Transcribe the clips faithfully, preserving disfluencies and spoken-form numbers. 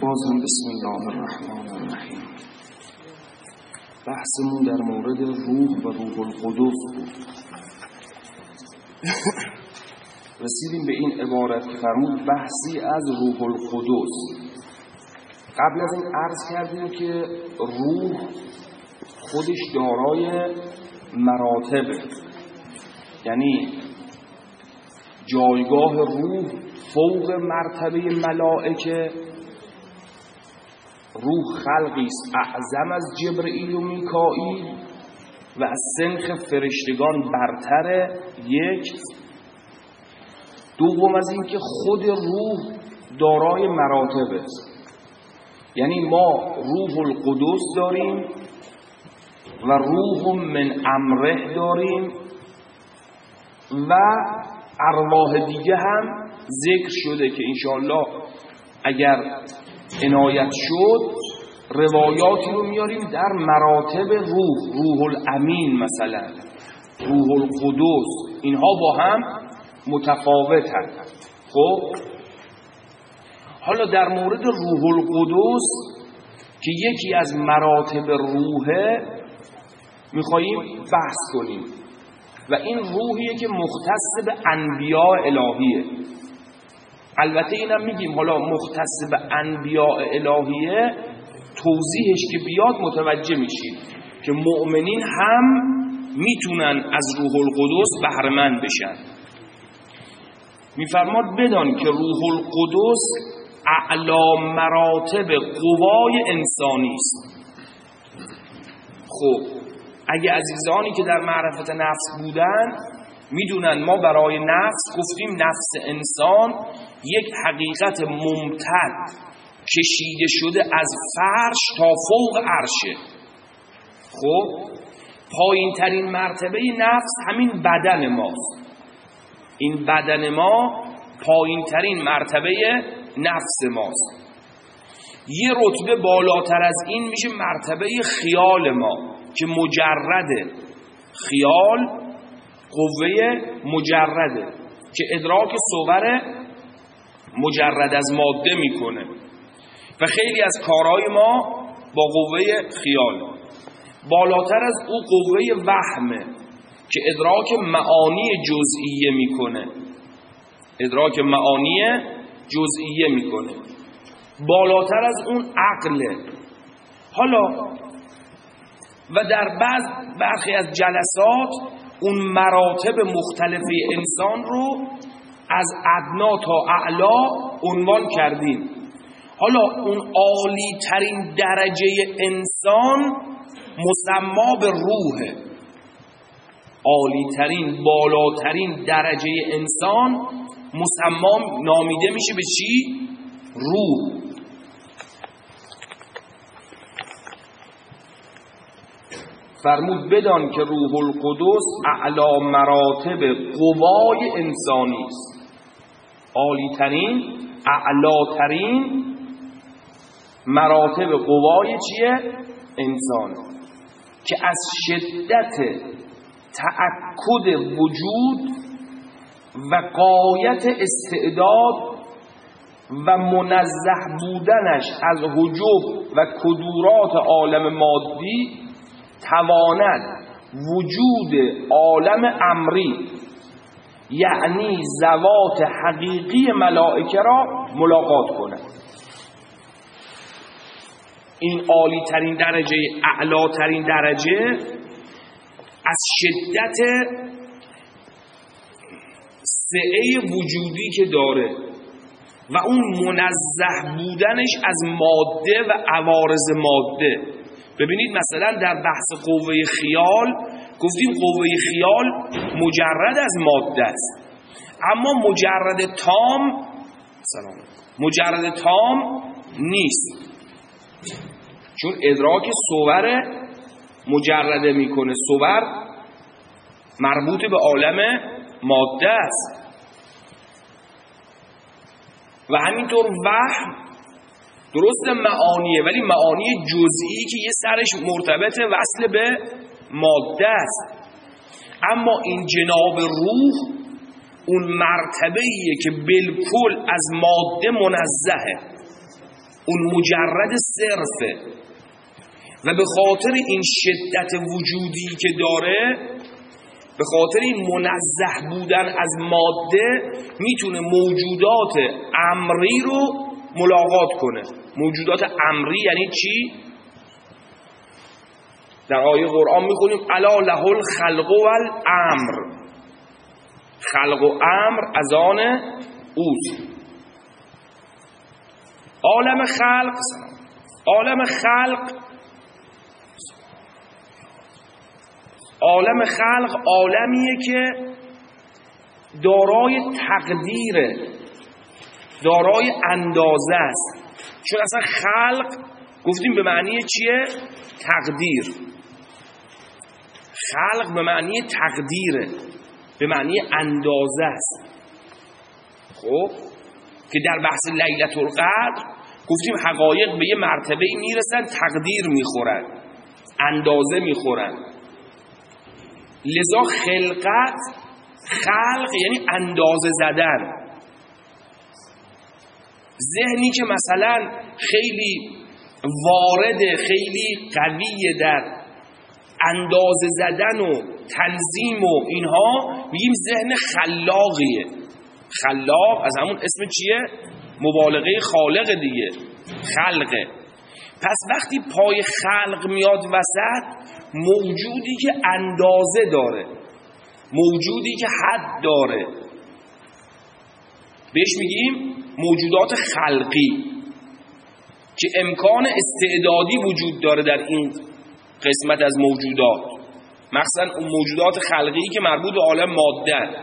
باز هم بسم الله الرحمن الرحیم. بحثمون در مورد روح و روح القدس بود. رسیدیم به این عبارت که فرمود بحثی از روح القدس. قبل از این عرض کردیم که روح خودش دارای مراتبه، یعنی جایگاه روح فوق مرتبه ملائکه. روح خلقی است اعظم از جبرئیل و میکائیل و از سنخ فرشتگان برتره. یک. دوم از این که خود روح دارای مراتب است، یعنی ما روح القدس داریم و روح من امره داریم و ارواح دیگه هم ذکر شده که انشاءالله اگر عنایت شد روایاتی رو میاریم در مراتب روح. روح الامین مثلا، روح القدس، اینها با هم متفاوتن. خب حالا در مورد روح القدس که یکی از مراتب روحه میخواییم بحث کنیم و این روحیه که مختص به انبیاء الهیه. البته اینم میگیم حالا مختص به انبیاء الهیه، توضیحش که بیاد متوجه میشید که مؤمنین هم میتونن از روح القدس بهره مند بشن. میفرماد بدان که روح القدس اعلی مراتب قوای انسانی است. خب اگه عزیزانی که در معرفت نفس بودن میدونن ما برای نفس گفتیم نفس انسان یک حقیقت ممتد کشیده شده از فرش تا فوق عرشه. خب پایین ترین مرتبه نفس همین بدن ماست. این بدن ما پایین ترین مرتبه نفس ماست. یه رتبه بالاتر از این میشه مرتبه خیال ما که مجرده. خیال قوه مجرده که ادراک صور مجرد از ماده میکنه و خیلی از کارهای ما با قوه خیال. بالاتر از او قوه وهمه که ادراک معانی جزئیه میکنه. ادراک معانی جزئیه میکنه. بالاتر از اون عقله. حالا و در بعض برخی از جلسات اون مراتب مختلفه انسان رو از ادنا تا اعلا عنوان کردیم. حالا اون عالی ترین درجه انسان مسما به روحه. عالی ترین بالاترین درجه انسان مسما نامیده میشه به چی؟ روح. فرمود بدان که روح القدس اعلی مراتب قوای انسانی است. عالی ترین، اعلی ترین مراتب قوای چیه؟ انسان، که از شدت تأکد وجود و غایت استعداد و منزه بودنش از حجب و کدورات عالم مادی تواند وجود عالم امری، یعنی ذوات حقیقی ملائکه را ملاقات کند. این عالی ترین درجه، اعلا ترین درجه، از شدت سعه وجودی که داره و اون منزه بودنش از ماده و عوارض ماده. ببینید مثلا در بحث قوه خیال گفتیم قوه خیال مجرد از ماده است، اما مجرد تام سلام مجرد تام نیست، چون ادراک صور مجرده میکنه. صور مربوط به عالم ماده است و همینطور وهم درست معانیه، ولی معانی جزئی که یه سرش مرتبط وصل به ماده است. اما این جناب روح اون مرتبه‌ایه که بالکل از ماده منزهه. اون مجرد صرفه و به خاطر این شدت وجودی که داره، به خاطر این منزه بودن از ماده، میتونه موجودات امری رو ملاقات کنه. موجودات امری یعنی چی؟ در آیه قرآن میخونیم الا له الخلق والامر، خلق و امر از آن اوست. عالم خلق، عالم خلق عالم خلق عالمیه که دارای تقدیره، دارای اندازه است. چون اصلا خلق گفتیم به معنی چیه؟ تقدیر. خلق به معنی تقدیره، به معنی اندازه است. خب که در بحث لیلة القدر گفتیم حقایق به یه مرتبه میرسن تقدیر میخورن، اندازه میخورن. لذا خلقت، خلق یعنی اندازه زدن. ذهنی که مثلا خیلی وارده، خیلی قویه در اندازه زدن و تنظیم و اینها، میگیم ذهن خلاقیه. خلاق از همون اسم چیه؟ مبالغه خالق دیگه، خلقه. پس وقتی پای خلق میاد وسط، موجودی که اندازه داره، موجودی که حد داره، بهش میگیم موجودات خلقی که امکان استعدادی وجود داره در این قسمت از موجودات، مخصوصا اون موجودات خلقی که مربوط به عالم ماده.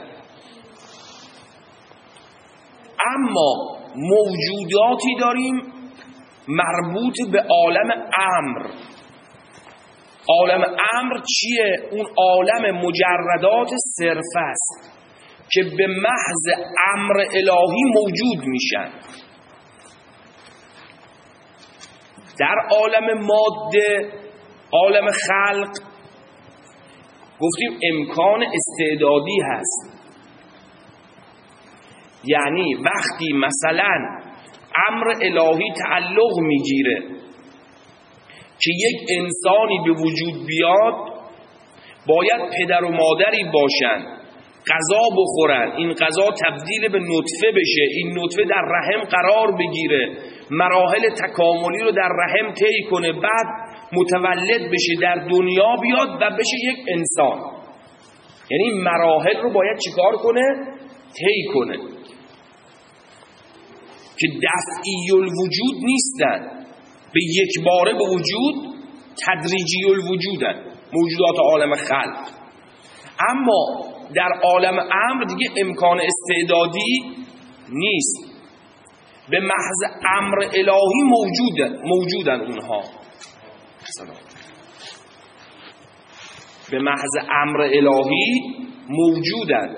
اما موجوداتی داریم مربوط به عالم امر. عالم امر چیه؟ اون عالم مجردات صرف است که به محض امر الهی موجود میشن. در عالم ماده، عالم خلق، گفتیم امکان استعدادی هست. یعنی وقتی مثلا امر الهی تعلق میگیره که یک انسانی به وجود بیاد، باید پدر و مادری باشن، غذا بخورن، این غذا تبدیل به نطفه بشه، این نطفه در رحم قرار بگیره، مراحل تکاملی رو در رحم طی کنه، بعد متولد بشه، در دنیا بیاد و بشه یک انسان. یعنی مراحل رو باید چیکار کنه؟ طی کنه که دفعی الوجود نیستن، به یک باره به وجود، تدریجی الوجودن موجودات عالم خلق. اما در عالم امر دیگه امکان استعدادی نیست، به محض امر الهی موجودن موجودن اونها. به محض امر الهی موجودن.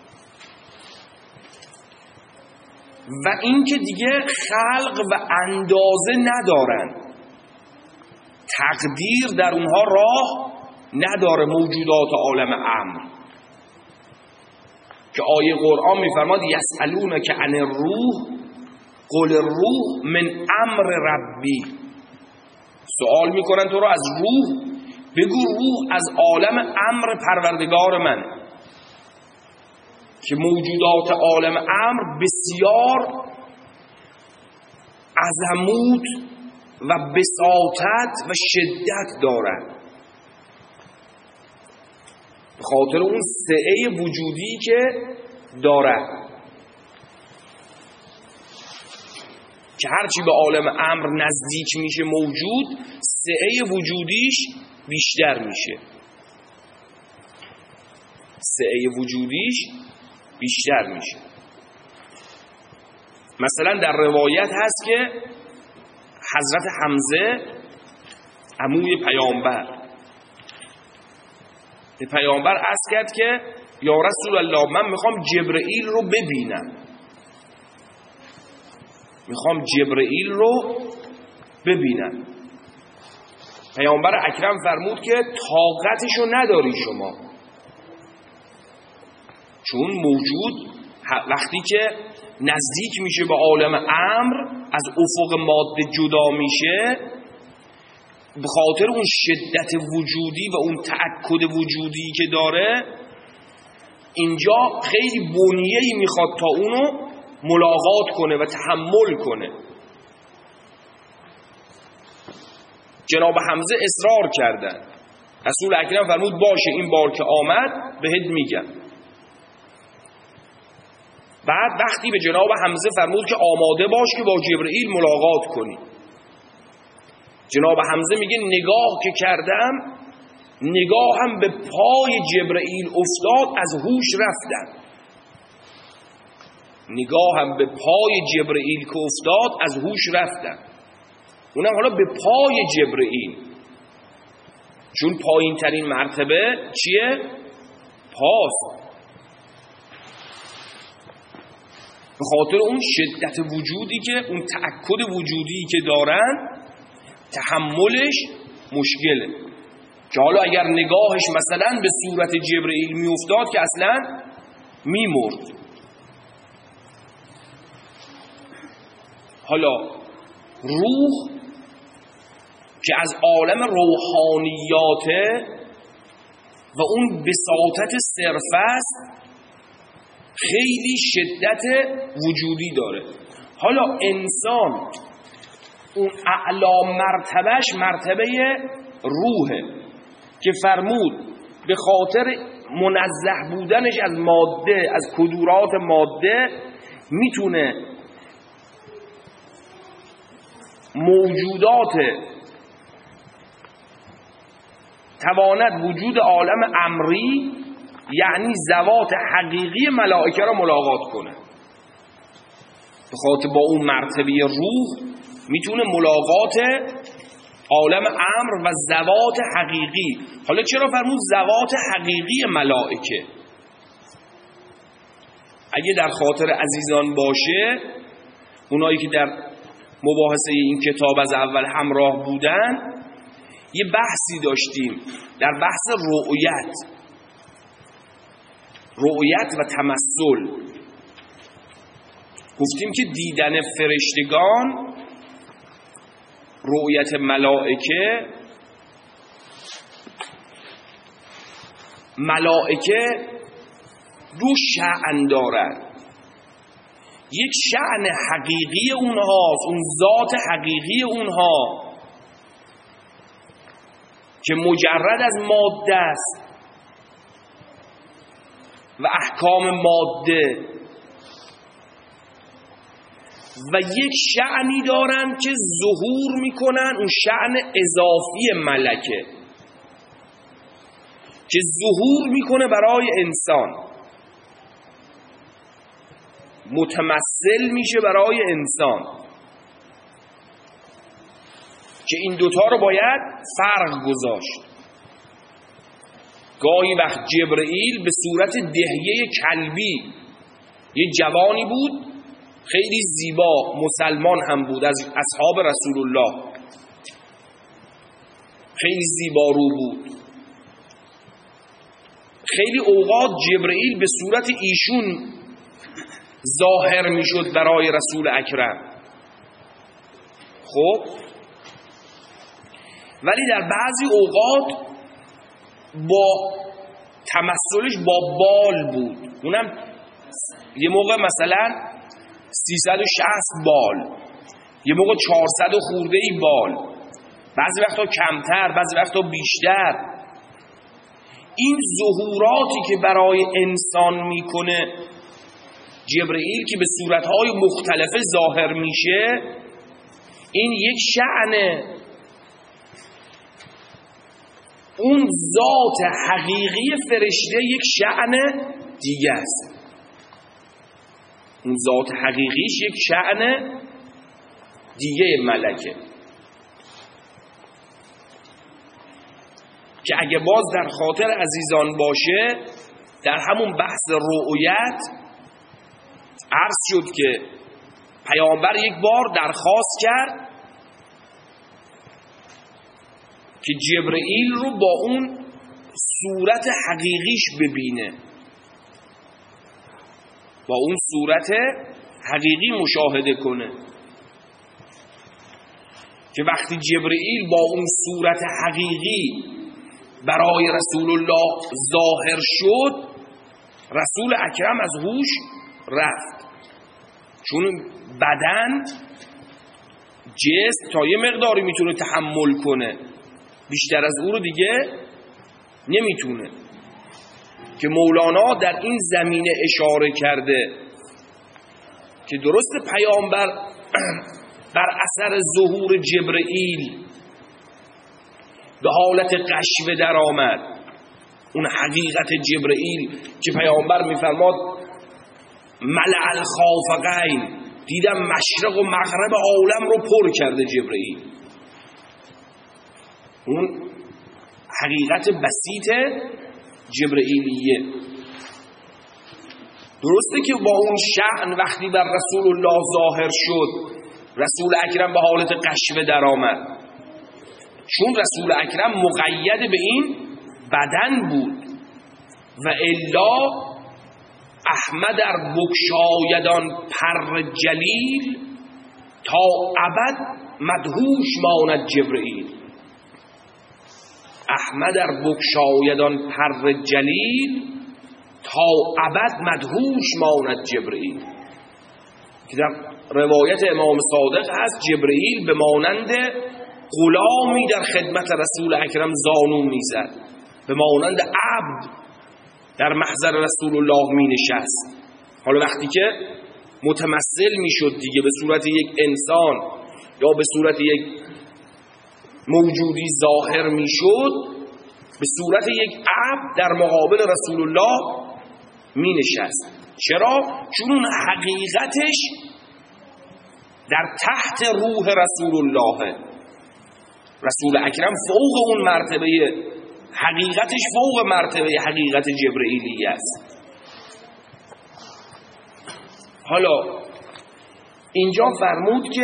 و این که دیگه خلق و اندازه ندارن، تقدیر در اونها راه نداره. موجودات عالم امر که آیه قرآن میفرماد یسألونک عن الروح قل الروح من امر ربی. سوال میکنن تو رو از روح، بگو روح از عالم امر پروردگار من. که موجودات عالم امر بسیار عظمت و بساطت و شدت دارند، به خاطر اون سعه وجودی که دارد، که هرچی به عالم امر نزدیک میشه موجود، سعه وجودیش بیشتر میشه، سعه وجودیش بیشتر میشه. مثلا در روایت هست که حضرت حمزه عموی پیامبر به پیامبر عرض کرد که یا رسول الله من میخوام جبرئیل رو ببینم، میخوام جبرئیل رو ببینم. پیامبر اکرم فرمود که طاقتشو نداری شما، چون موجود وقتی که نزدیک میشه به عالم امر، از افق ماده جدا میشه، به خاطر اون شدت وجودی و اون تأکد وجودی که داره، اینجا خیلی بنیه‌ای میخواد تا اونو ملاقات کنه و تحمل کنه. جناب حمزه اصرار کردن، رسول اکرم فرمود باشه این بار که آمد بهت میگم. بعد وقتی به جناب حمزه فرمود که آماده باش که با جبرئیل ملاقات کنی، جناب حمزه میگه نگاه که کردم، نگاهم به پای جبرئیل افتاد، از هوش رفتم. نگاهم به پای جبرئیل که افتاد، از هوش رفتم. اونم حالا به پای جبرئیل، چون پایین ترین مرتبه چیه؟ پاست. به خاطر اون شدت وجودی که، اون تأکد وجودی که دارن، تحملش مشکله. که حالا اگر نگاهش مثلا به صورت جبرئیل می افتاد که اصلا می مرد. حالا روح که از عالم روحانیاته و اون بساطت صرف است، خیلی شدت وجودی داره. حالا انسان اون اعلا مرتبهش مرتبه روحه که فرمود به خاطر منزه بودنش از ماده، از کدورات ماده، میتونه موجودات تواند وجود عالم امری، یعنی ذوات حقیقی ملائکه را ملاقات کنه. به خاطر با اون مرتبه روح میتونه ملاقات عالم امر و ذوات حقیقی. حالا چرا فرمود ذوات حقیقی ملائکه؟ اگه در خاطر عزیزان باشه، اونایی که در مباحثه این کتاب از اول همراه بودن، یه بحثی داشتیم در بحث رؤیت رؤیت و تمثل. گفتیم که دیدن فرشتگان، رؤیت ملائکه، ملائکه دو شأن دارند. یک شأن حقیقی اونهاست، اون ذات حقیقی اونها که مجرد از ماده است و احکام ماده، و یک شأنی دارن که ظهور میکنن، اون شأن اضافی ملکه که ظهور میکنه برای انسان، متمثل میشه برای انسان، که این دوتا رو باید فرق گذاشت. گاهی وقت جبرئیل به صورت دهیه کلبی، یه جوانی بود خیلی زیبا، مسلمان هم بود، از اصحاب رسول الله، خیلی زیبا رو بود. خیلی اوقات جبرئیل به صورت ایشون ظاهر میشد برای رسول اکرم. خب ولی در بعضی اوقات با تمثلش با بال بود، اونم یه موقع مثلا سیصد و شصت بال، یه موقع چهارصد و خورده ای بال، بعضی وقتا کمتر، بعضی وقتا بیشتر. این ظهوراتی که برای انسان میکنه جبرئیل، که به صورتهای مختلفه ظاهر میشه، این یک شأنه. اون ذات حقیقی فرشته یک شأن دیگه است. اون ذات حقیقیش یک شأن دیگه ملکه، که اگه باز در خاطر عزیزان باشه، در همون بحث رؤیت عرض شد که پیامبر یک بار درخواست کرد که جبرئیل رو با اون صورت حقیقیش ببینه، با اون صورت حقیقی مشاهده کنه. که وقتی جبرئیل با اون صورت حقیقی برای رسول الله ظاهر شد، رسول اکرم از هوش رفت، چون بدن جسم تا یه مقداری میتونه تحمل کنه، بیشتر از او رو دیگه نمیتونه. که مولانا در این زمینه اشاره کرده که درست پیامبر بر اثر ظهور جبرئیل به حالت قشوه در آمد. اون حقیقت جبرئیل که پیامبر میفرماد ملع الخافقین، دیدم مشرق و مغرب عالم رو پر کرده جبرئیل. اون حقیقت بسیط جبرئیلیه. درسته که با اون شأن وقتی بر رسول الله ظاهر شد، رسول اکرم به حالت قشوه در آمد، چون رسول اکرم مقید به این بدن بود. و الا احمد در بکشایدان پر جلیل، تا ابد مدهوش ماند جبرئیل. احمد در بکشایدان پر جلیل، تا ابد مدهوش ماند جبرئیل. که در روایت امام صادق هست جبرئیل به مانند غلامی در خدمت رسول اکرم زانو میزد، به مانند عبد در محضر رسول الله می نشست. حالا وقتی که متمثل می شد دیگه به صورت یک انسان یا به صورت یک موجودی ظاهر می شد، به صورت یک عبد در مقابل رسول الله می نشست. چرا؟ چون اون حقیقتش در تحت روح رسول الله، رسول اکرم فوق اون مرتبه، حقیقتش فوق مرتبه حقیقت جبرئیلی است. حالا اینجا فرمود که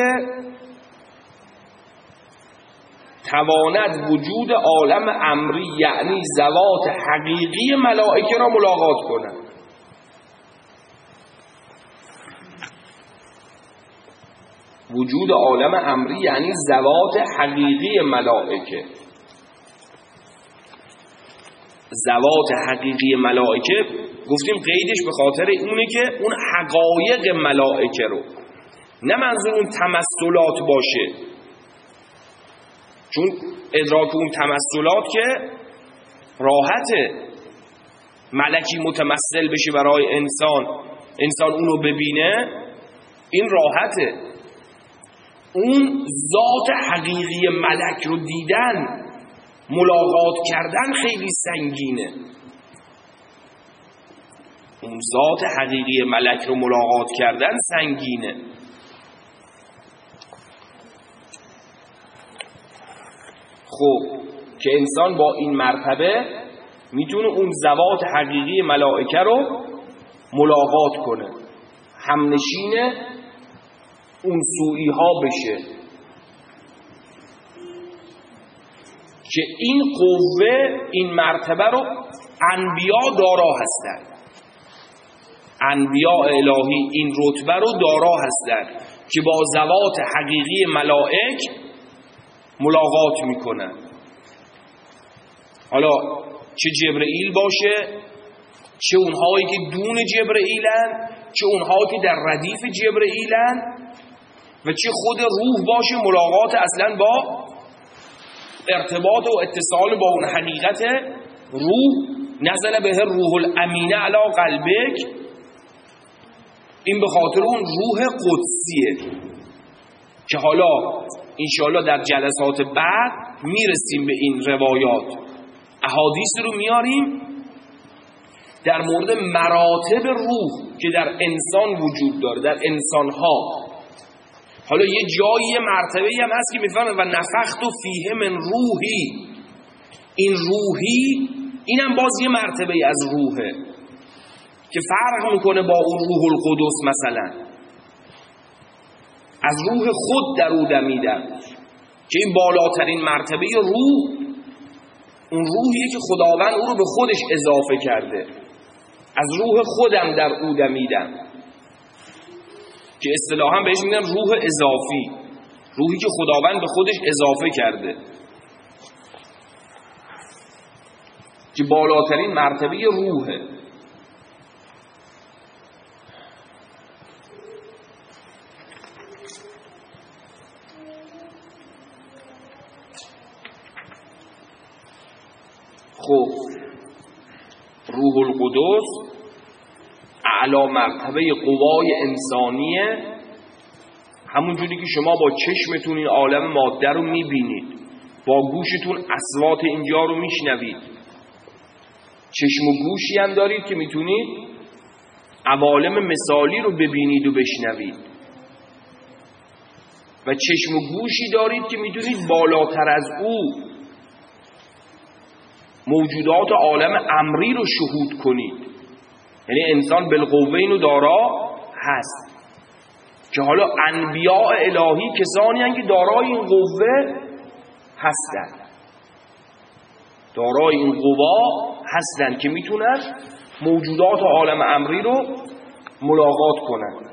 تواند وجود عالم امری، یعنی ذوات حقیقی ملائکه را ملاقات کند. وجود عالم امری یعنی ذوات حقیقی ملائکه. ذوات حقیقی ملائکه گفتیم قیدش به خاطر اونه که اون حقایق ملائکه رو، نه منظور اون تمثلات باشه، چون ادراک اون تمثلات که راحته، ملکی متمثل بشه برای انسان، انسان اونو ببینه، این راحته. اون ذات حقیقی ملک رو دیدن، ملاقات کردن خیلی سنگینه. اون ذات حقیقی ملک رو ملاقات کردن سنگینه. خب که انسان با این مرتبه میتونه اون ذوات حقیقی ملائکه رو ملاقات کنه، همنشین اون سوئی ها بشه. که این قوه، این مرتبه رو انبیا دارا هستند. انبیا الهی این رتبه رو دارا هستند که با ذوات حقیقی ملائک ملاقات میکنن. حالا چه جبرئیل باشه، چه اونهایی که دون جبرئیلن، چه اونهایی که در ردیف جبرئیلن، و چه خود روح باشه، ملاقات اصلا با ارتباط و اتصال با اون حقیقت روح. نزل به روح الامینه علی قلبک، این به خاطر اون روح قدسیه که حالا انشاءالله در جلسات بعد میرسیم به این روایات، احادیث رو میاریم در مورد مراتب روح که در انسان وجود داره، در انسانها. حالا یه جایی مرتبه‌ای هم هست که میفهمه و نفخت فیه من روحی، این روحی اینم باز یه مرتبه‌ای از روحه که فرق میکنه با اون روح القدس. مثلا از روح خود در او دمیدم که این بالاترین مرتبه روح، اون روحیه که خداوند او رو به خودش اضافه کرده. از روح خودم در او دمیدم. که اصطلاحاً بهش میگن روح اضافی، روحی که خداوند به خودش اضافه کرده، که بالاترین مرتبه روحه. خب روح القدس اعلی مرتبه قوای انسانیه، همون جوری که شما با چشمتون این عالم ماده رو میبینید، با گوشتون اصوات اینجا رو میشنوید، چشم و گوشی هم دارید که میتونید عوالم مثالی رو ببینید و بشنوید، و چشم و گوشی دارید که میتونید بالاتر از او موجودات عالم امری رو شهود کنید. یعنی انسان بالقوه رو دارا هست، که حالا انبیاء الهی کسانی هستند که دارای این قوه هستند، دارای این قوا هستند که میتونن موجودات عالم امری رو ملاقات کنن.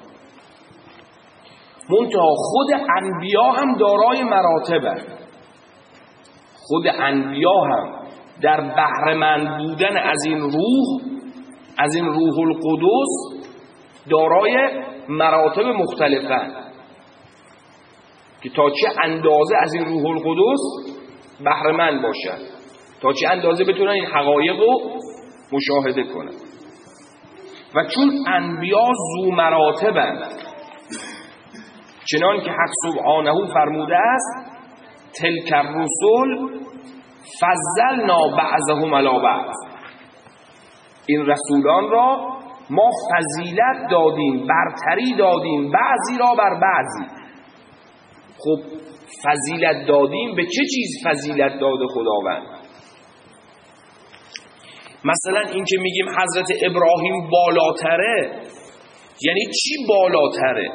منتها خود انبیا هم دارای مراتبه، خود انبیا هم در بهره‌مند بودن از این روح، از این روح القدس، دارای مراتب مختلفه، که تا چه اندازه از این روح القدس بهره‌مند باشن، تا چه اندازه بتونن این حقایق رو مشاهده کنن. و چون انبیا ذو مراتبند، چنان که حق سبحانه فرموده است تلک الرسل فضلنا بعضهم علی بعض، این رسولان را ما فضیلت دادیم، برتری دادیم بعضی را بر بعضی. خب فضیلت دادیم، به چه چیز فضیلت داده خداوند؟ مثلا این که میگیم حضرت ابراهیم بالاتره، یعنی چی بالاتره؟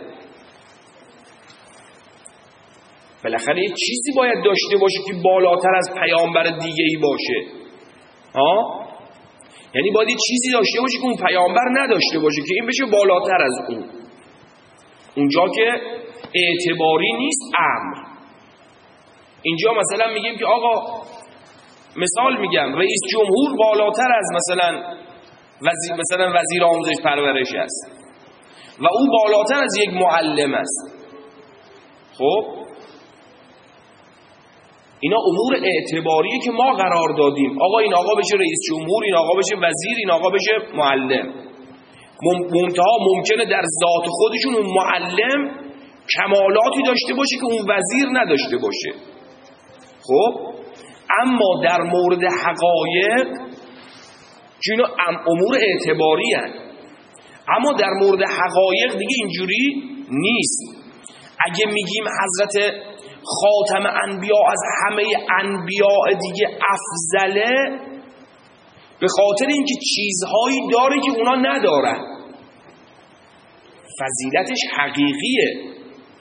بالاخره یه چیزی باید داشته باشه که بالاتر از پیامبر دیگه‌ای باشه. ها؟ یعنی باید یه چیزی داشته باشه که اون پیامبر نداشته باشه که این بشه بالاتر از اون. اونجا که اعتباری نیست امر. اینجا مثلا میگیم که آقا، مثال میگم، رئیس جمهور بالاتر از مثلا وزیر مثلا وزیر آموزش پرورش است و او بالاتر از یک معلم است. خب اینا امور اعتباریه که ما قرار دادیم. آقا این آقا بشه رئیس جمهور، این آقا بشه وزیر، این آقا بشه معلم. منتها ممکنه در ذات خودشون اون معلم کمالاتی داشته باشه که اون وزیر نداشته باشه. خب اما در مورد حقایق که اینا امور اعتباری هست، اما در مورد حقایق دیگه اینجوری نیست. اگه میگیم حضرت خاتم انبیا از همه انبیاء دیگه افضله، به خاطر اینکه چیزهایی داره که اونا ندارن، فضیلتش حقیقیه.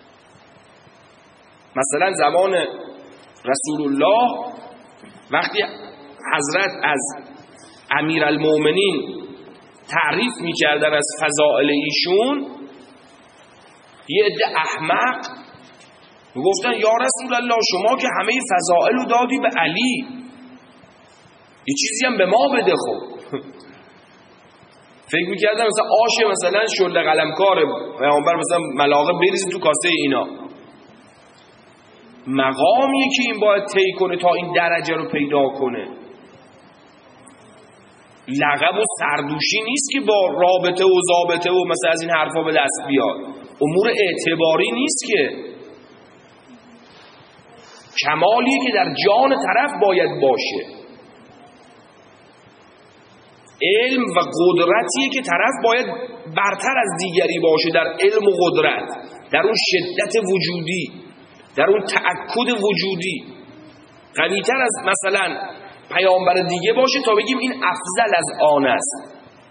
مثلا زمان رسول الله وقتی حضرت از امیرالمومنین تعریف میکردن از فضائل ایشون، یه عده احمق گفتن یا رسول الله شما که همه فضائل رو دادی به علی، یه چیزی هم به ما بده. خب فکر میکردن مثلا آش مثلا شله قلمکار پیامبر مثلا ملاقه بریزی تو کاسه اینا. مقامیه که این باید طی کنه تا این درجه رو پیدا کنه. لقب و سردوشی نیست که با رابطه و ضابطه و مثلا از این حرفا به دست بیاد. امور اعتباری نیست که، کمالیه که در جان طرف باید باشه. علم و قدرتیه که طرف باید برتر از دیگری باشه در علم و قدرت، در اون شدت وجودی، در اون تأکد وجودی قوی‌تر از مثلا پیامبر دیگه باشه تا بگیم این افضل از آن است.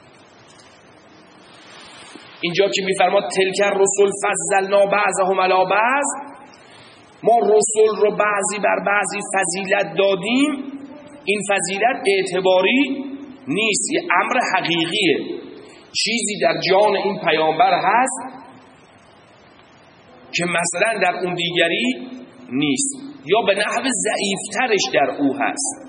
اینجا که میفرماد تلک الرسل فضلنا بعضهم علی بعض، ما رسول رو بعضی بر بعضی فضیلت دادیم، این فضیلت اعتباری نیست، یه امر حقیقیه. چیزی در جان این پیامبر هست که مثلا در اون دیگری نیست یا به نحو ضعیفترش در او هست.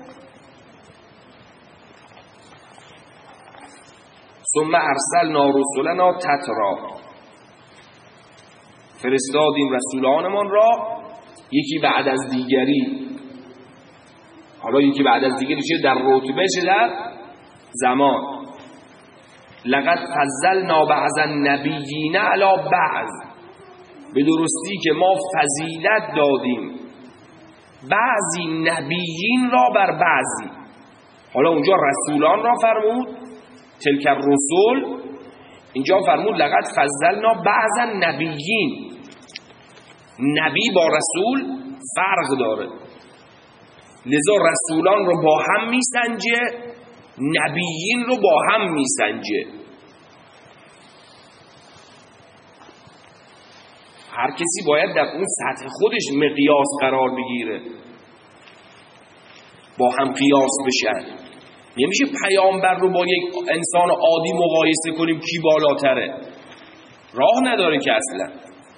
ثم ارسلنا رسلنا تترا، فرستادیم رسولانمان را یکی بعد از دیگری. حالا یکی بعد از دیگری چه در رتبه چه در زمان. لقد فضلنا بعض النبیین علی بعض، به درستی که ما فضیلت دادیم بعضی نبیین را بر بعضی. حالا اونجا رسولان را فرمود تلک الرسل، اینجا فرمود لقد فضلنا بعض النبیین. نبی با رسول فرق داره، لذا رسولان رو با هم میسنجه، نبیین رو با هم میسنجه. هر کسی باید در اون سطح خودش مقیاس قرار بگیره، با هم قیاس بشن. نمیشه پیامبر رو با یک انسان عادی مقایسه کنیم کی بالاتره، راه نداره که اصلا.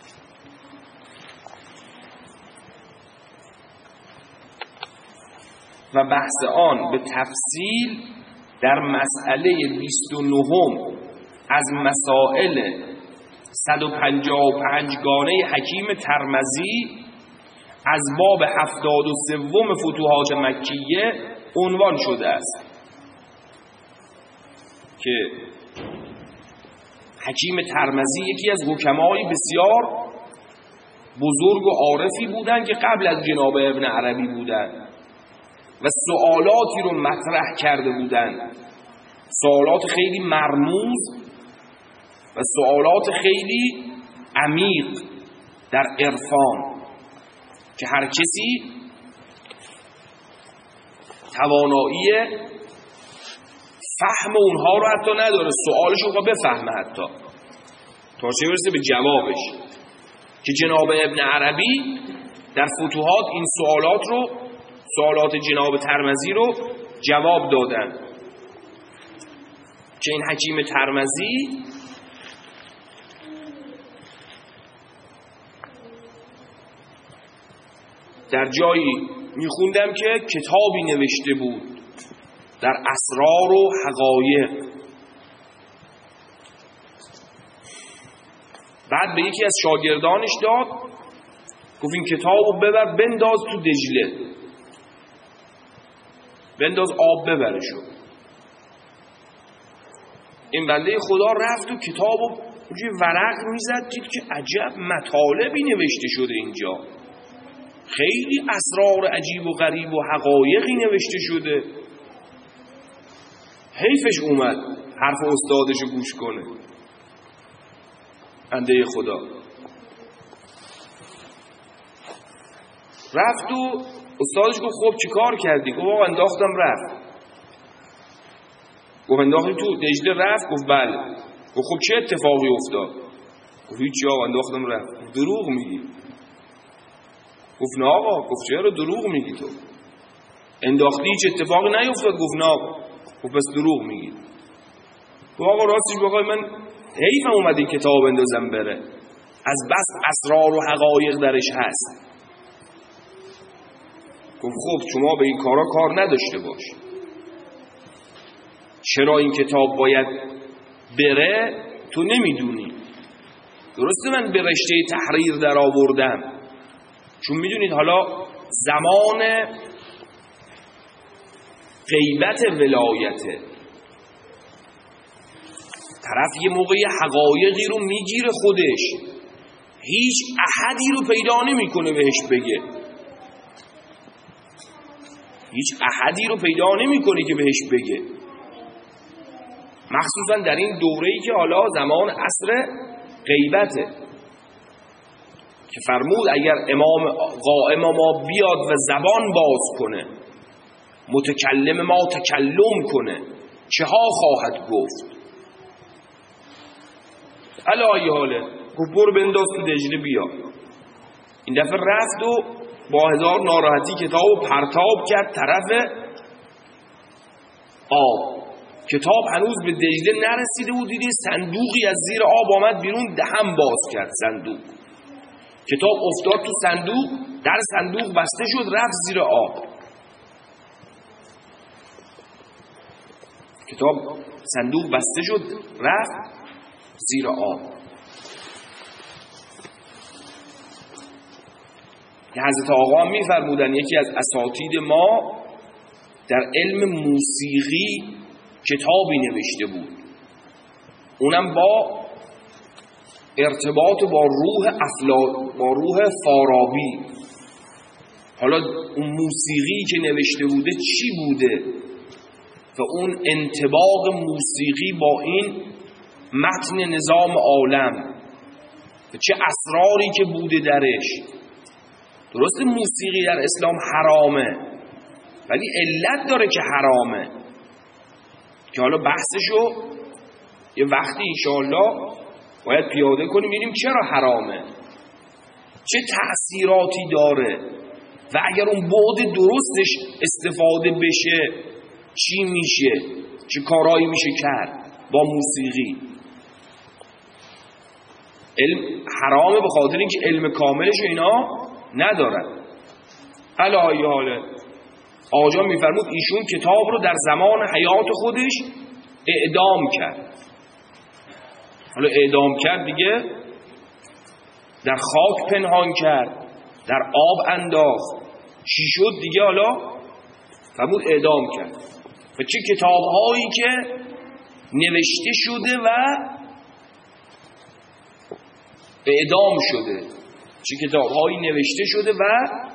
و بحث آن به تفصیل در مسئله بیست و نه از مسائل صد و پنجاه و پنج گانه حکیم ترمذی از باب هفتاد و سوم فتوحات مکیه عنوان شده است که حکیم ترمذی یکی از حکمای بسیار بزرگ و عارفی بودند که قبل از جناب ابن عربی بودند و سوالاتی رو مطرح کرده بودند، سوالات خیلی مرموز و سوالات خیلی عمیق در عرفان که هر کسی توانایی فهم اونها رو حتی نداره، سوالش رو بفهمه حتی تا چه برسه به جوابش. که جناب ابن عربی در فتوحات این سوالات رو، سوالات جناب ترمذی رو جواب دادن. که این حکیم ترمذی در جایی میخوندم که کتابی نوشته بود در اسرار و حقایق. بعد به یکی از شاگردانش داد، گفت این کتابو ببر بنداز تو دجله، بنداز آب ببره شو. این بنده خدا رفت و کتابو اونجوری ورق میزد، دید که عجب مطالبی نوشته شده اینجا، خیلی اسرار عجیب و غریب و حقایقی نوشته شده. حیفش اومد حرف استادشو گوش کنه. بنده خدا رفت و استادش گفت خب چی کار کردی؟ گفت آقا انداختم رفت. گفت انداختی تو دجله رفت؟ گفت بله. گفت خب چه اتفاقی افتاد؟ گفت هیچی آقا انداختم رفت. دروغ میگی. گفت نه آقا. گفت چرا دروغ میگی تو؟ انداختی هیچ اتفاقی نیفتاد؟ گفت نه آقا. گفت پس دروغ میگی. گفت آقا راستش بخوای من حیفم اومد این کتاب اندازم بره، از بس اسرار و حقایق درش هست. گفت خب شما به این کارا کار نداشته باش، چرا این کتاب باید بره تو نمیدونی. درسته من به رشته تحریر در آوردم، چون میدونید حالا زمان غیبت ولایته، طرف یه موقعی حقایقی رو میگیره خودش، هیچ احدی رو پیدا نمیکنه بهش بگه، هیچ احدی رو پیدا نمیکنه که بهش بگه. مخصوصا در این دوره‌ای که حالا زمان عصر غیبته که فرمود اگر امام قائم ما بیاد و زبان باز کنه، متکلم ما تکلم کنه، چه ها خواهد گفت؟ الهی حاله گفت برو بنداز تو دجله بیا. این دفعه رفت و با هزار ناراحتی کتاب پرتاب کرد طرف آب. کتاب هنوز به دجله نرسیده بود، دیدی صندوقی از زیر آب آمد بیرون، دهن باز کرد صندوق. کتاب افتاد تو صندوق، در صندوق بسته شد، رفت زیر آب. کتاب صندوق بسته شد رفت زیر آب. که حضرت آقا هم می‌فرمودن یکی از اساتید ما در علم موسیقی کتابی نوشته بود، اونم با ارتباط با روح افلا با روح فارابی. حالا اون موسیقی که نوشته بوده چی بوده و اون انطباق موسیقی با این متن نظام عالم و چه اسراری که بوده درش. درسته موسیقی در اسلام حرامه، ولی علت داره که حرامه، که حالا بحثشو یه وقتی انشاءالله باید پیاده کنیم ببینیم چرا حرامه، چه تأثیراتی داره و اگر اون بعد درستش استفاده بشه چی میشه، چه کارایی میشه کرد با موسیقی. علم حرامه به خاطر اینکه علم کاملش و اینا ندارن. علی حاله آقا میفرمود ایشون کتاب رو در زمان حیات خودش اعدام کرد. حالا اعدام کرد دیگه در خاک پنهان کرد، در آب انداخت، چی شد دیگه؟ حالا فرمود اعدام کرد. و چه کتاب‌هایی که نوشته شده و اعدام شده، چه کتاب‌هایی نوشته شده و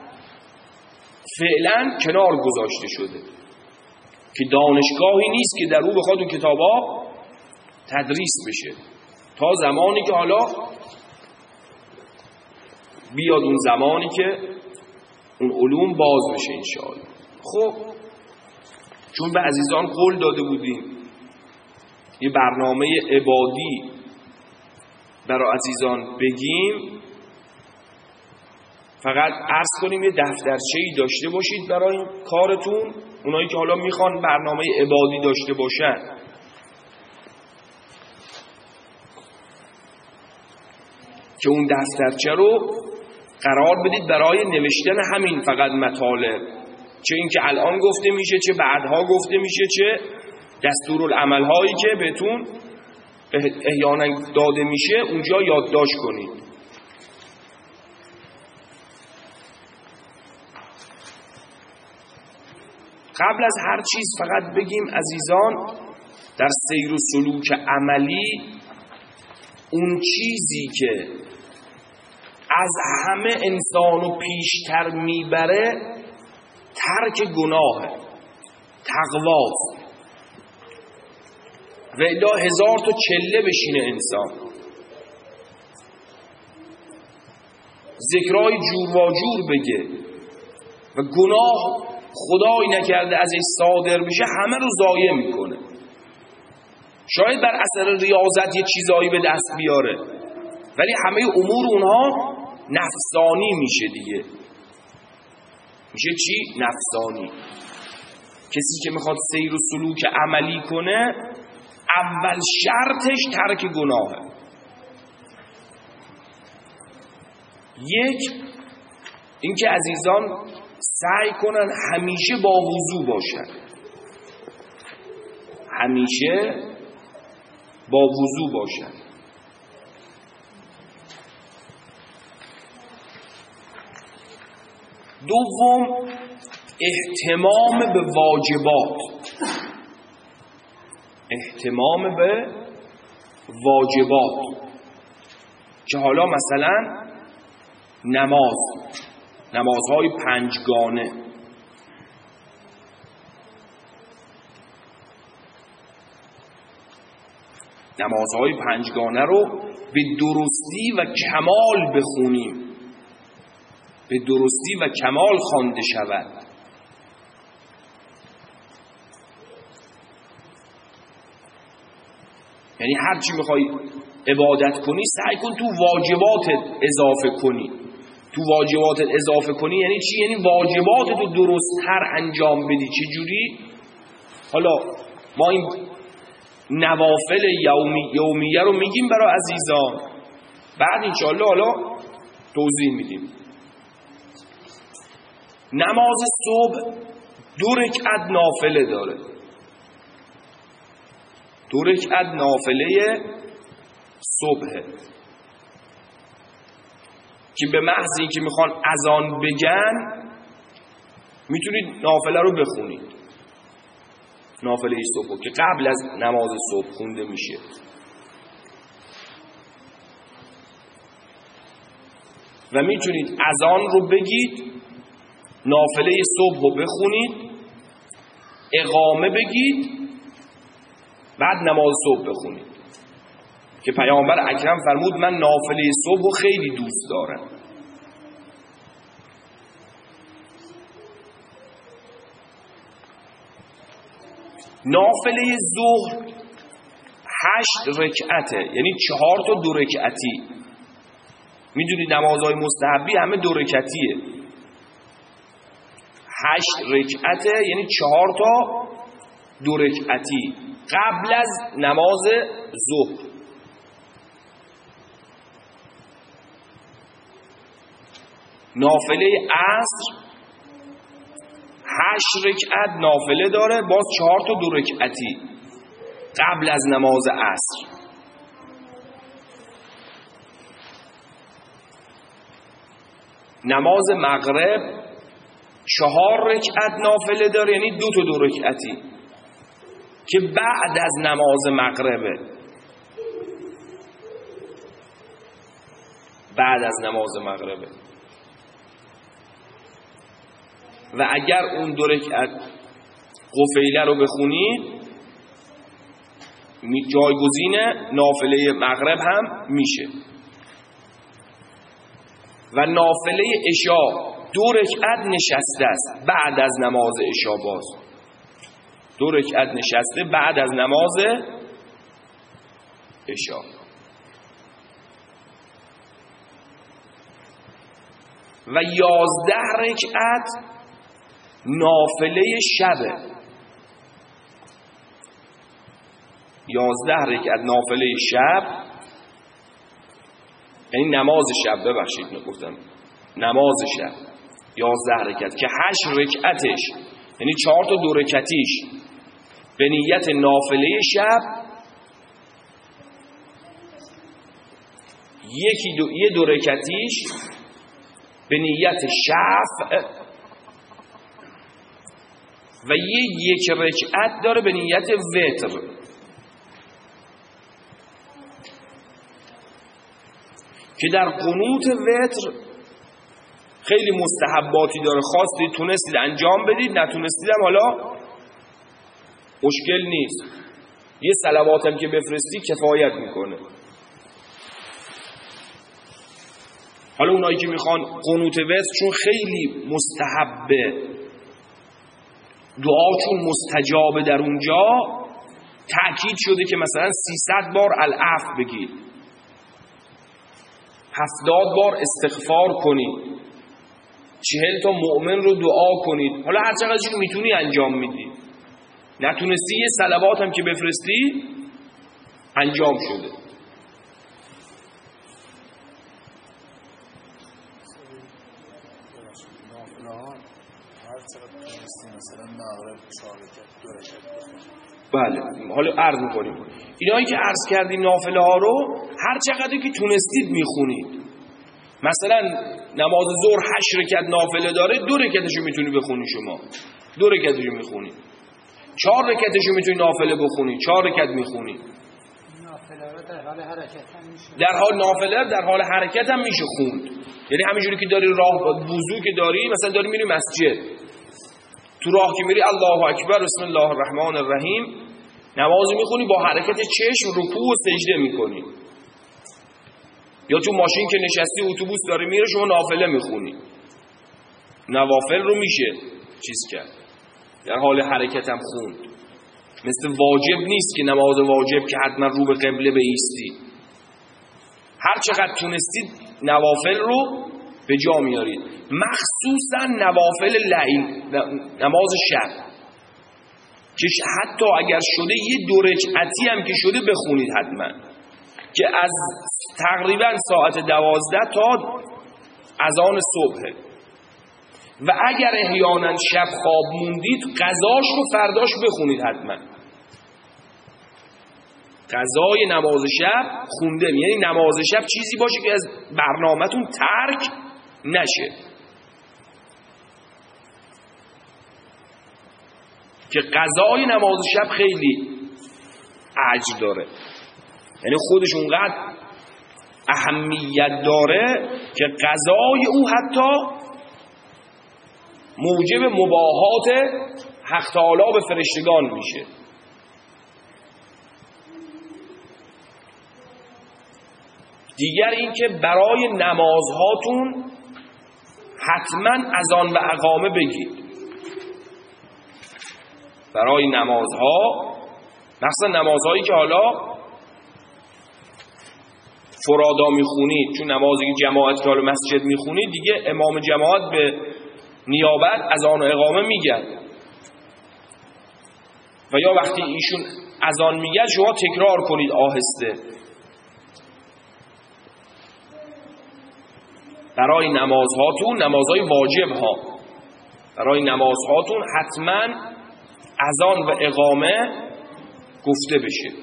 فعلا کنار گذاشته شده که دانشگاهی نیست که در اون بخواد اون کتاب‌ها تدریس بشه تا زمانی که حالا بیاد اون زمانی که اون علوم باز بشه انشاءالله. خب چون به عزیزان قول داده بودیم یه برنامه عبادی برای عزیزان بگیم، فقط عرض کنیم یه دفترچه‌ای داشته باشید برای کارتون، اونایی که حالا میخوان برنامه عبادی داشته باشن. که اون دفترچه رو قرار بدید برای نوشتن همین فقط مطالب، چه این که الان گفته میشه، چه بعدها گفته میشه، چه دستورالعمل هایی که بهتون احیانا داده میشه اونجا یادداشت کنید. قبل از هر چیز فقط بگیم عزیزان در سیر و سلوک عملی اون چیزی که از همه انسانو پیشتر میبره ترک گناهه، تقواست. و الا هزار تا چله بشینه انسان، ذکرای جور و جور بگه و گناه خدای نکرده ازش صادر بشه همه رو ضایع میکنه. شاید بر اثر ریاضت یه چیزایی به دست بیاره ولی همه امور اونها نفسانی میشه دیگه. میشه چی؟ نفسانی. کسی که میخواد سیر و سلوک عملی کنه اول شرطش ترک گناهه. یک اینکه عزیزان سعی کنن همیشه با وضو باشن، همیشه با وضو باشن. دوم اهتمام به واجبات، اهتمام به واجبات که حالا مثلا نماز، نمازهای پنجگانه، نمازهای پنجگانه رو به درستی و کمال بخونیم، به درستی و کمال خوانده شود. یعنی هر چی میخوای عبادت کنی سعی کن تو واجباتت اضافه کنی. تو واجباتت اضافه کنی یعنی چی؟ یعنی واجباتت رو درست‌تر انجام بدی. چه جوری؟ حالا ما این نوافل یومی یومیه رو میگیم برای عزیزان، بعد انشاءالله حالا توضیح میدیم. نماز صبح دو رکعت نافله داره، دو رکعت نافله صبحه که به محض اینکه میخوان اذان بگن میتونید نافله رو بخونید، نافله صبح که قبل از نماز صبح خونده میشه. و میتونید اذان رو بگید، نافله صبح رو بخونید، اقامه بگید، بعد نماز صبح بخونید که پیامبر اکرم فرمود من نافله صبح رو خیلی دوست دارم. نافله ظهر هشت رکعته، یعنی چهار تا دو رکعتی. میدونید نمازهای مستحبی همه دو رکعتیه. هشت رکعته یعنی چهار تا دو رکعتی قبل از نماز ظهر. نافله عصر هشت رکعت نافله داره، باز چهار تا دو رکعتی قبل از نماز عصر. نماز مغرب چهار رکعت نافله داره، یعنی دو تا دو رکعتی که بعد از نماز مغربه، بعد از نماز مغربه. و اگر اون دو رکعت قفیله رو بخونید جایگزین نافله مغرب هم میشه. و نافله عشا دو رکعت نشسته است بعد از نماز عشا، باز دو رکعت نشسته بعد از نماز عشا. و یازده رکعت نافله شبه، یازده رکعت نافله شب یعنی نماز شب، ببخشید نگفتم نماز شب، یازده رکعت که هشت رکعتش یعنی چهار تا دو رکعتیش به نیت نافله شب، یکی دو یه دو رکعتیش به نیت شفع و یه یک رکعت داره به نیت وتر. که در قنوت وتر خیلی مستحباتی داره، خواستید تونستید انجام بدید، نتونستید هم حالا مشکل نیست، یه صلوات هم که بفرستی کفایت میکنه. حالا اونایی که میخوان قنوت وتر چون خیلی مستحبه، دعا چون مستجابه در اونجا تأکید شده که مثلا سیصد بار العفو بگید، هفتاد بار استغفار کنید، چهل تا مؤمن رو دعا کنید. حالا هر چقدرش رو میتونی انجام میدی، نتونستی یه صلوات هم که بفرستی انجام شده. بله حالا عرض میکنیم اینایی که عرض کردیم نافله ها رو هر چقدر که تونستید میخونید. مثلا نماز ظهر هشت رکعت نافله داره، دو رکعتشو میتونی بخونی، شما دو رکعتشو میخونی، چهار رکعتشو میتونی نافله بخونی، چهار رکعت میخونی. نافله رو در حال حرکت هم میشه، در حال نافله در حال حرکت هم میشه خوند. یعنی همینجوری که داری راه وضو که داری، مثلا داری میری مسجد، تو راه که میری الله اکبر بسم الله الرحمن الرحیم نمازی میخونی، با حرکت چشم رکوع و سجده میکنی. یا تو ماشین که نشستی اتوبوس داره میره شما نافله میخونی. نوافل رو میشه چیز کرد، در حال حرکت هم خوند. مثل واجب نیست که نماز واجب که حتما رو به قبله بایستی. هر چقدر تونستید نوافل رو به جا میارید، مخصوصا نوافل لیل، نماز شب، که حتی اگر شده یه دو رکعتی هم که شده بخونید حتما، که از تقریبا ساعت دوازده تا اذان صبح. و اگر احیانا شب خواب موندید قضاش رو فرداش بخونید حتما. قضای نماز شب خونده، یعنی نماز شب چیزی باشه که از برنامه‌تون ترک نشه، که قضای نماز شب خیلی اجر داره، یعنی خودش اونقدر اهمیت داره که قضای او حتی موجب مباهات حق تعالی به فرشتگان میشه. دیگر اینکه برای نمازهاتون حتما اذان و اقامه بگید. برای نمازها، مثلا نمازهایی که حالا فرادا میخونید، چون نمازی که جماعت که حالا مسجد میخونید دیگه امام جماعت به نیابت اذان و اقامه میگن، و یا وقتی ایشون اذان میگن شما تکرار کنید آهسته. برای نمازهاتون، نمازهای واجب ها، برای نمازهاتون حتما اذان و اقامه گفته بشه.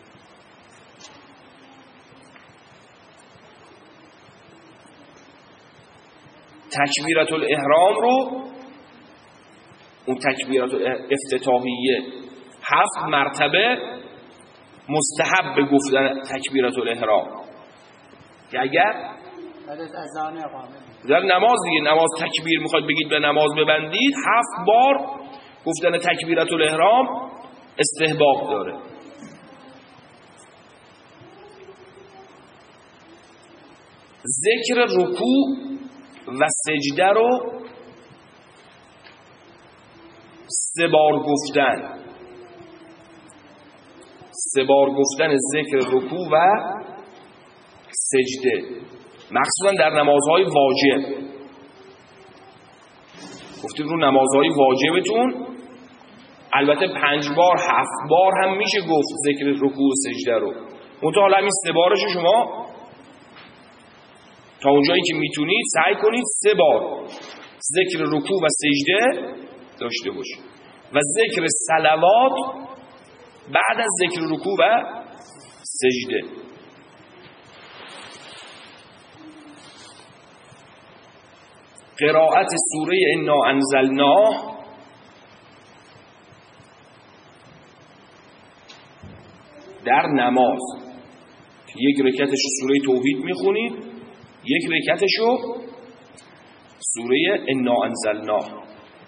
تکبیرت الاحرام رو، اون تکبیرت افتتاحیه هفت مرتبه مستحب گفتن تکبیرت الاحرام، که اگر بعد از اذان اقامه در نماز دیگه، نماز تکبیر میخواد بگید به نماز ببندید، هفت بار گفتن تکبیرت الاحرام استحباب داره. ذکر رکوع و سجده رو سه بار گفتن، سه بار گفتن ذکر رکوع و سجده، مخصوصا در نمازهای واجب. گفتیم رو نمازهای واجبتون البته پنج بار هفت بار هم میشه گفت ذکر رکوع و سجده رو، منتها حالا همین سه بارش شما تا اونجایی که میتونید سعی کنید سه بار ذکر رکوع و سجده داشته باشید، و ذکر صلوات بعد از ذکر رکوع و سجده. قرائت سوره انا انزلناه در نماز، یک رکعتش سوره توحید میخونید، یک رکعتشو سوره انا انزلناه.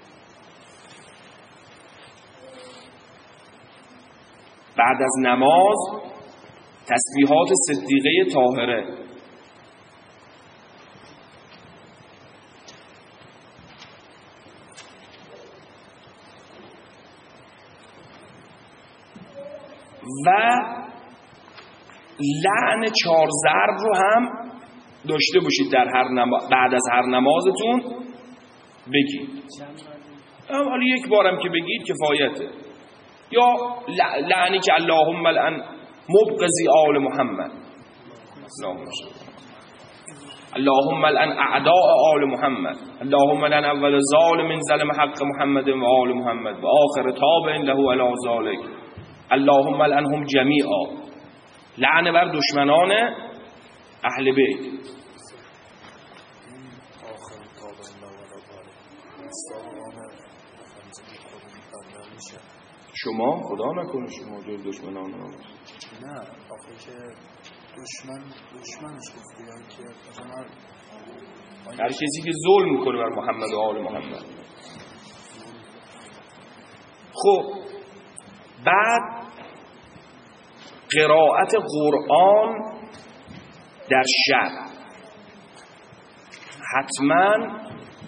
بعد از نماز تسبیحات صدیقه طاهره، و لعن چهار ضرب رو هم داشته باشید در هر نماز، بعد از هر نمازتون بگید. حالا یک بارم که بگید کفایته. یا لعنی که اللهم لعن مبغضی آل محمد، اللهم لعن اعداء آل محمد، اللهم لعن اول ظالم ظلم حق محمد و آل محمد و آخر تابع له علی ذلک، اللهم لعنهم جمیعا. لعنه بر دشمنان اهل بیت. شما خدا نکنه شما جز دشمنان ها. نه آخه که دشمن دشمنش گفتیان که مثلا هر کسی که ظلم میکنه بر محمد و آل محمد. خب بعد قرائت قرآن در شب، حتما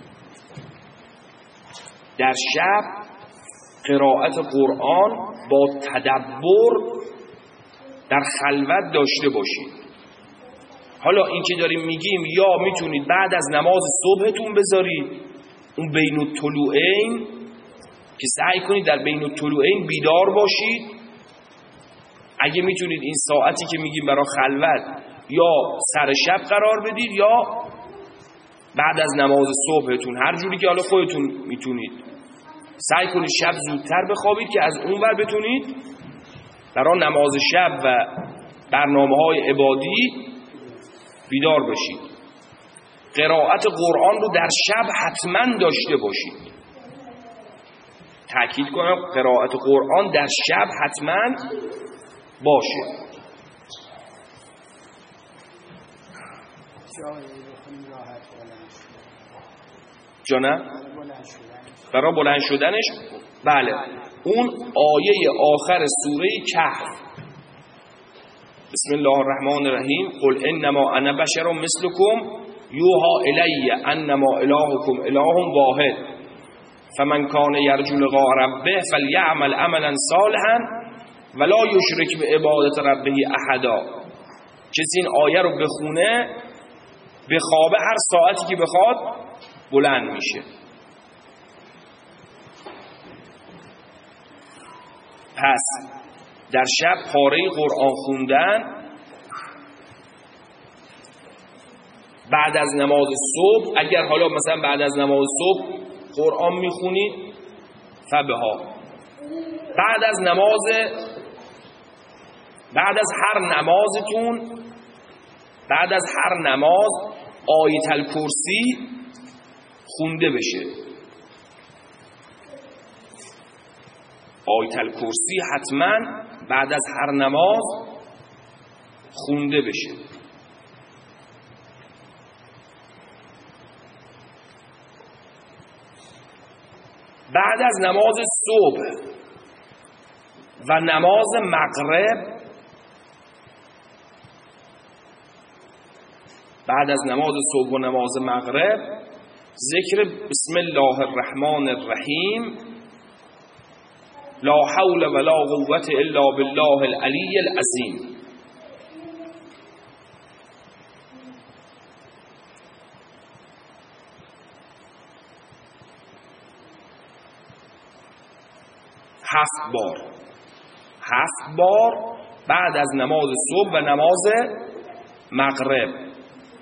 در شب قرائت قرآن با تدبر در خلوت داشته باشید. حالا این که داریم میگیم یا میتونید بعد از نماز صبحتون بذارید، اون بین الطلوعین که سعی کنید در بین الطلوعین بیدار باشید. اگه میتونید این ساعتی که میگیم برای خلوت یا سر شب قرار بدید یا بعد از نماز صبحتون، هر جوری که حالا خودتون میتونید سعی کنید شب زودتر بخوابید که از اون ور بتونید برای نماز شب و برنامه‌های عبادی بیدار بشید. قرائت قرآن رو در شب حتما داشته باشید. تأکید کنم قرائت قرآن در شب حتما باشه. جانه؟ برای بلند شدنش. بله، اون آیه آخر سوره کهف، بسم الله الرحمن الرحیم، قل انما انا بشر مثلكم یوحى الی انما الهکم اله واحد فمن کان یرجو لقاء ربه فلیعمل عملا صالحا ولا یشرک بعبادت ربه احدا. کسی این آیه رو بخونه بخوابه هر ساعتی که بخواد بلند میشه. پس در شب پاره قرآن خوندن بعد از نماز صبح، اگر حالا مثلا بعد از نماز صبح قرآن میخونید فبها، بعد از نماز بعد از هر نمازتون بعد از هر نماز آیت الکرسی خونده بشه. آیت الکرسی حتما بعد از هر نماز خونده بشه. بعد از نماز صبح و نماز مغرب بعد از نماز صبح و نماز مغرب ذکر بسم الله الرحمن الرحیم، لا حول ولا قوة الا بالله العلی العظیم. هفت بار هفت بار بعد از نماز صبح و نماز مغرب.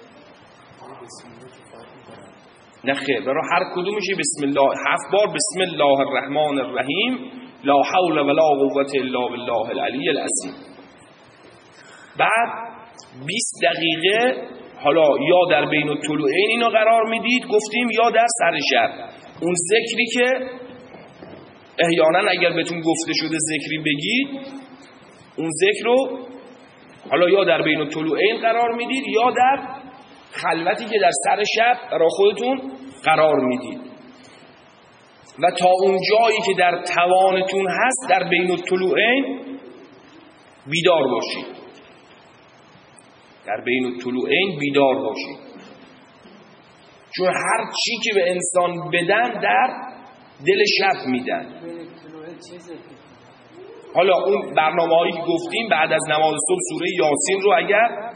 نه خیر، برای هر کدومش بسم الله هفت بار بسم الله الرحمن الرحیم، لا حول ولا قوة الا بالله العلی العظیم. بعد بیست دقیقه حالا یا در بین الطلوعین اینو قرار میدید گفتیم، یا در سر شب اون ذکری که احیانا اگر بهتون گفته شده ذکری بگید، اون ذکر رو حالا یا در بین الطلوعین قرار میدید یا در خلوتی که در سر شب برای خودتون قرار میدید و تا اون جایی که در توانتون هست در بین الطلوعین بیدار باشید. در بین الطلوعین بیدار باشید، چون هر چی که به انسان بدن در دل شب میدن. حالا اون برنامه‌هایی که گفتیم بعد از نماز صبح سوره یاسین رو اگر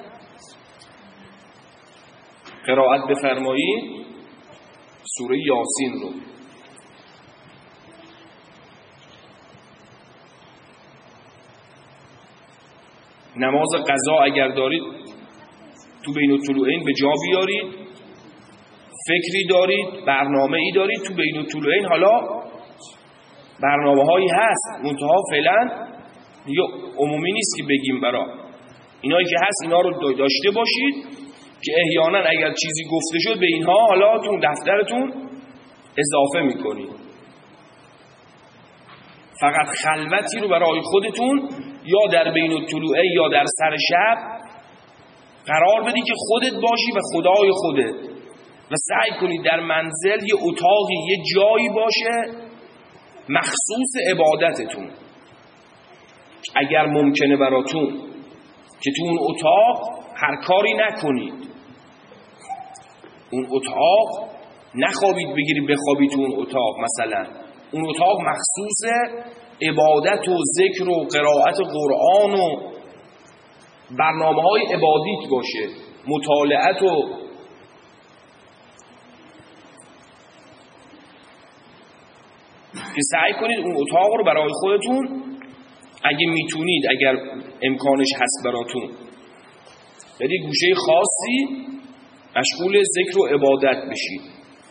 قرائت بفرمایید، سوره یاسین رو نماز قضا اگر دارید تو بین الطلوعین به جا بیارید، فکری دارید، برنامه ای دارید تو بین الطلوعین، حالا برنامه هایی هست منتها فعلا دیگه عمومی نیست که بگیم، برا اینایی که هست اینا رو داشته باشید که احیانا اگر چیزی گفته شد به اینها حالا تو دفترتون اضافه میکنید. فقط خلوتی رو برای خودتون یا در بین الطلوعه یا در سر شب قرار بدی که خودت باشی و خدای خودت، و سعی کنید در منزل یه اتاقی یه جایی باشه مخصوص عبادتتون. اگر ممکنه براتون که تو اون اتاق هر کاری نکنید، اون اتاق نخوابید بگیرید بخوابید تو اون اتاق، مثلا اون اتاق مخصوص عبادت و ذکر و قرائت قرآن و برنامه های عبادیت باشه، مطالعت و که سعی کنید اون اتاق رو برای خودتون اگه میتونید، اگر امکانش هست براتون، یعنی گوشه خاصی مشغول ذکر و عبادت بشید.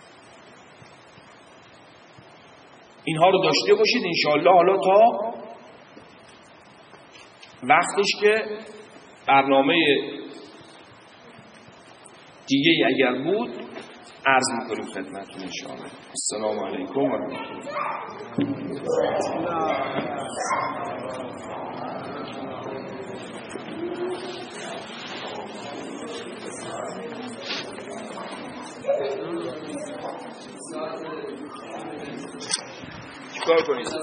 اینها رو داشته باشید انشاءالله. حالا تا وقتش که برنامه دیگه اگر بود عرض میکنیم خدمتتون انشاءالله. السلام علیکم و رحمت الله. چیکار کنید؟